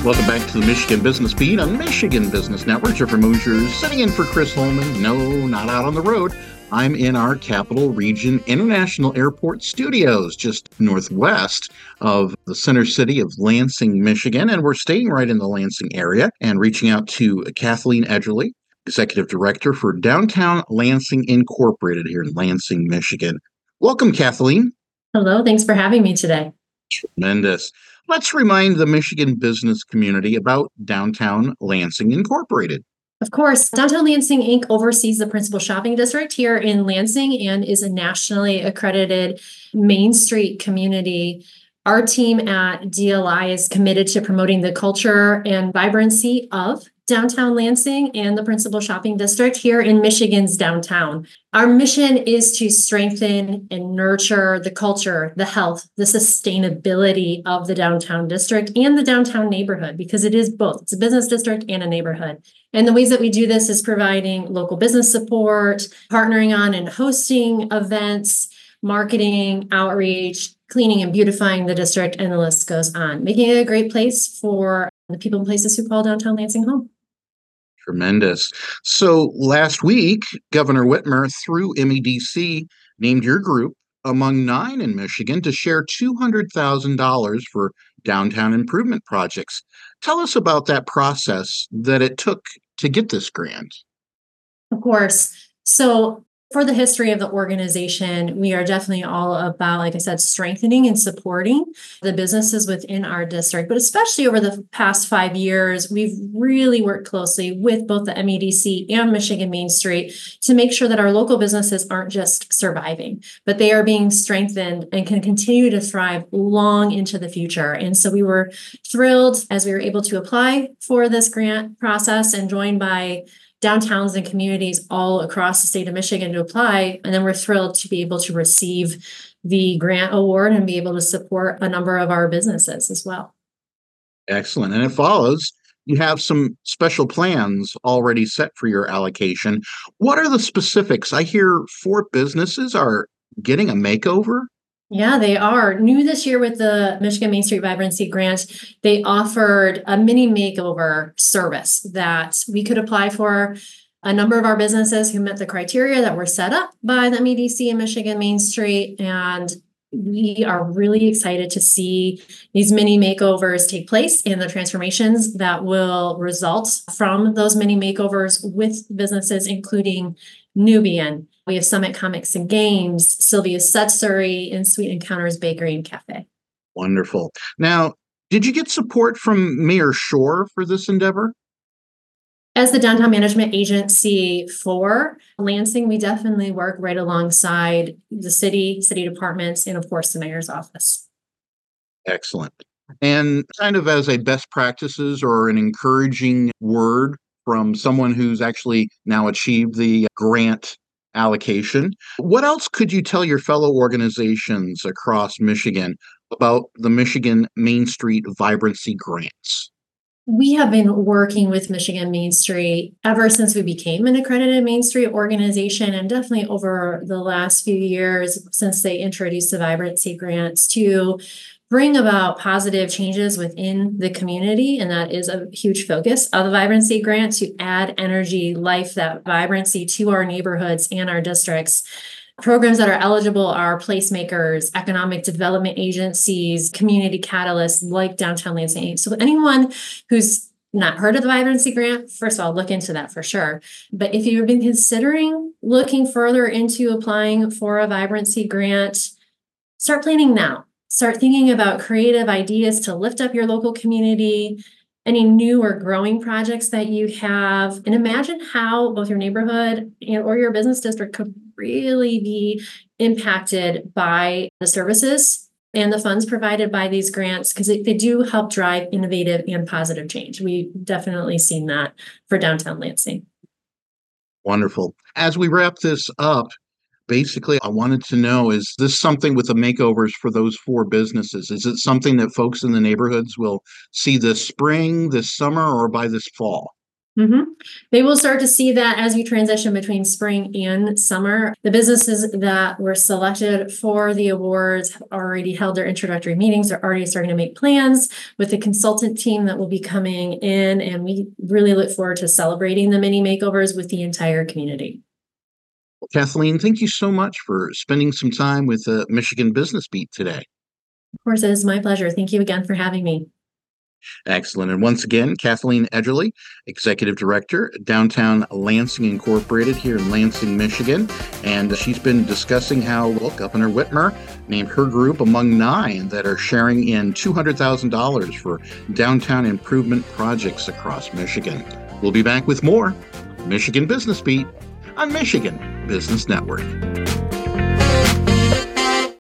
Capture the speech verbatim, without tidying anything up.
Welcome back to the Michigan Business Beat on Michigan Business Network. Jeffrey Mosier sitting in for Chris Holman. No, not out on the road. I'm in our Capital Region International Airport studios, just northwest of the center city of Lansing, Michigan. And we're staying right in the Lansing area and reaching out to Kathleen Edgerly, Executive Director for Downtown Lansing Incorporated here in Lansing, Michigan. Welcome, Kathleen. Hello, thanks for having me today. Tremendous. Let's remind the Michigan business community about Downtown Lansing Incorporated. Of course, Downtown Lansing Incorporated oversees the principal shopping district here in Lansing and is a nationally accredited Main Street community. Our team at D L I is committed to promoting the culture and vibrancy of Downtown Lansing and the principal shopping district here in Michigan's downtown. Our mission is to strengthen and nurture the culture, the health, the sustainability of the downtown district and the downtown neighborhood, because it is both. It's a business district and a neighborhood. And the ways that we do this is providing local business support, partnering on and hosting events, marketing, outreach, cleaning and beautifying the district, and the list goes on, making it a great place for the people and places who call Downtown Lansing home. Tremendous. So last week, Governor Whitmer, through M E D C, named your group among nine in Michigan to share two hundred thousand dollars for downtown improvement projects. Tell us about that process that it took to get this grant. Of course. So for the history of the organization, we are definitely all about, like I said, strengthening and supporting the businesses within our district. But especially over the past five years, we've really worked closely with both the M E D C and Michigan Main Street to make sure that our local businesses aren't just surviving, but they are being strengthened and can continue to thrive long into the future. And so we were thrilled as we were able to apply for this grant process and joined by downtowns and communities all across the state of Michigan to apply. And then we're thrilled to be able to receive the grant award and be able to support a number of our businesses as well. Excellent. And it follows, you have some special plans already set for your allocation. What are the specifics? I hear four businesses are getting a makeover. Yeah, they are. New this year with the Michigan Main Street Vibrancy Grant, they offered a mini makeover service that we could apply for. A number of our businesses who met the criteria that were set up by the M E D C and Michigan Main Street. And we are really excited to see these mini makeovers take place and the transformations that will result from those mini makeovers with businesses, including Nubian. We have Summit Comics and Games, Sylvia Setsury, and Sweet Encounters Bakery and Cafe. Wonderful. Now, did you get support from Mayor Shore for this endeavor? As the downtown management agency for Lansing, we definitely work right alongside the city, city departments, and of course the mayor's office. Excellent. And kind of as a best practices or an encouraging word from someone who's actually now achieved the grant allocation, what else could you tell your fellow organizations across Michigan about the Michigan Main Street Vibrancy Grants? We have been working with Michigan Main Street ever since we became an accredited Main Street organization, and definitely over the last few years since they introduced the Vibrancy Grants to bring about positive changes within the community. And that is a huge focus of the Vibrancy Grant, to add energy, life, that vibrancy to our neighborhoods and our districts. Programs that are eligible are placemakers, economic development agencies, community catalysts like Downtown Lansing. So anyone who's not heard of the Vibrancy Grant, first of all, look into that for sure. But if you've been considering looking further into applying for a Vibrancy Grant, start planning now. Start thinking about creative ideas to lift up your local community, any new or growing projects that you have, and imagine how both your neighborhood and or your business district could really be impacted by the services and the funds provided by these grants, because they do help drive innovative and positive change. We've definitely seen that for Downtown Lansing. Wonderful. As we wrap this up, basically, I wanted to know, is this something with the makeovers for those four businesses? Is it something that folks in the neighborhoods will see this spring, this summer, or by this fall? Mm-hmm. They will start to see that as we transition between spring and summer. The businesses that were selected for the awards have already held their introductory meetings. They're already starting to make plans with the consultant team that will be coming in, and we really look forward to celebrating the mini makeovers with the entire community. Well, Kathleen, thank you so much for spending some time with the Michigan Business Beat today. Of course, it is my pleasure. Thank you again for having me. Excellent. And once again, Kathleen Edgerly, Executive Director, Downtown Lansing Incorporated here in Lansing, Michigan. And she's been discussing how, look, Up and Whitmer named her group among nine that are sharing in two hundred thousand dollars for downtown improvement projects across Michigan. We'll be back with more Michigan Business Beat on Michigan Business Network.